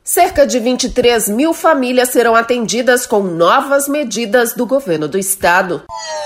Cerca de 23 mil famílias serão atendidas com novas medidas do governo do estado.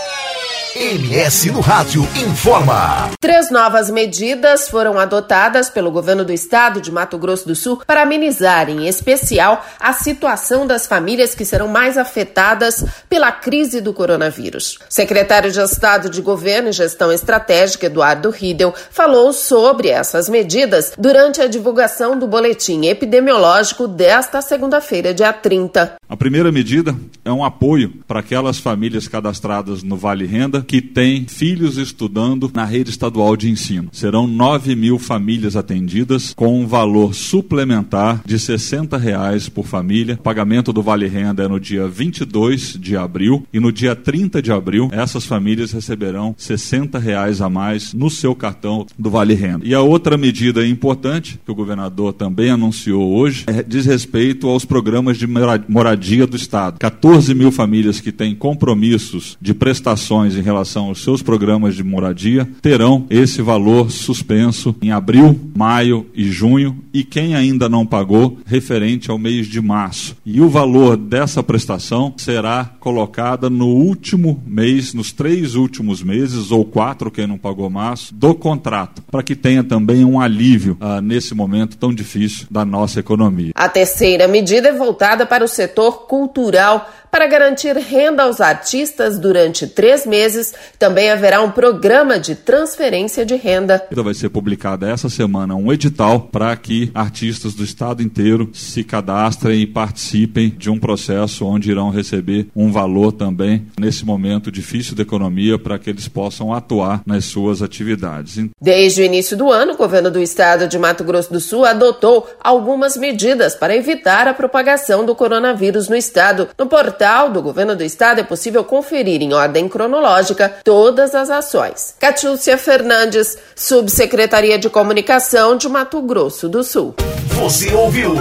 MS no Rádio informa. 3 novas medidas foram adotadas pelo governo do estado de Mato Grosso do Sul para amenizar, em especial, a situação das famílias que serão mais afetadas pela crise do coronavírus. O secretário de Estado de Governo e Gestão Estratégica, Eduardo Riedel, falou sobre essas medidas durante a divulgação do boletim epidemiológico desta segunda-feira, dia 30. A primeira medida é um apoio para aquelas famílias cadastradas no Vale Renda que têm filhos estudando na rede estadual de ensino. Serão 9 mil famílias atendidas com um valor suplementar de R$ 60 por família. O pagamento do Vale Renda é no dia 22 de abril e no dia 30 de abril essas famílias receberão R$ 60 a mais no seu cartão do Vale Renda. E a outra medida importante que o governador também anunciou hoje diz respeito aos programas de moradia do estado. 14 mil famílias que têm compromissos de prestações em relação aos seus programas de moradia terão esse valor suspenso em abril, maio e junho, e quem ainda não pagou, referente ao mês de março. E o valor dessa prestação será colocada no último mês, nos 3 últimos meses, ou 4, quem não pagou março, do contrato, para que tenha também um alívio nesse momento tão difícil da nossa economia. A terceira medida é voltada para o setor cultural. Para garantir renda aos artistas durante 3 meses, também haverá um programa de transferência de renda. Vai ser publicada essa semana um edital para que artistas do estado inteiro se cadastrem e participem de um processo onde irão receber um valor também nesse momento difícil da economia para que eles possam atuar nas suas atividades. Desde o início do ano, o governo do estado de Mato Grosso do Sul adotou algumas medidas para evitar a propagação do coronavírus no estado. No portal do governo do estado é possível conferir em ordem cronológica todas as ações. Catiúcia Fernandes, Subsecretaria de Comunicação de Mato Grosso do Sul. Você ouviu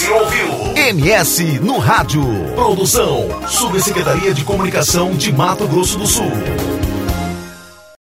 MS no Rádio. Produção, Subsecretaria de Comunicação de Mato Grosso do Sul.